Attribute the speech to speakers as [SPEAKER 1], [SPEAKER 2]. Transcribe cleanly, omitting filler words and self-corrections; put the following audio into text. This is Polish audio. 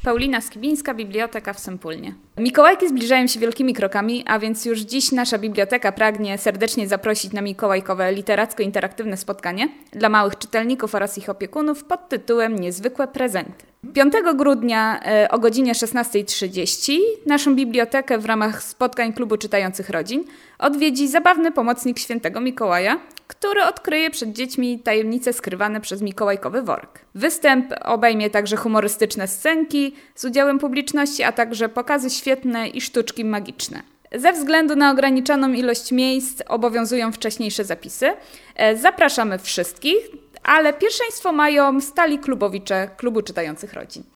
[SPEAKER 1] Paulina Skibińska, Biblioteka w Sępólnie. Mikołajki zbliżają się wielkimi krokami, a więc już dziś nasza biblioteka pragnie serdecznie zaprosić na mikołajkowe literacko-interaktywne spotkanie dla małych czytelników oraz ich opiekunów pod tytułem Niezwykłe prezenty. 5 grudnia o godzinie 16:30 naszą bibliotekę w ramach spotkań Klubu Czytających Rodzin odwiedzi zabawny pomocnik Świętego Mikołaja, który odkryje przed dziećmi tajemnice skrywane przez mikołajkowy worek. Występ obejmie także humorystyczne scenki z udziałem publiczności, a także pokazy świetne i sztuczki magiczne. Ze względu na ograniczoną ilość miejsc obowiązują wcześniejsze zapisy. Zapraszamy wszystkich, ale pierwszeństwo mają stali klubowicze Klubu Czytających Rodzin.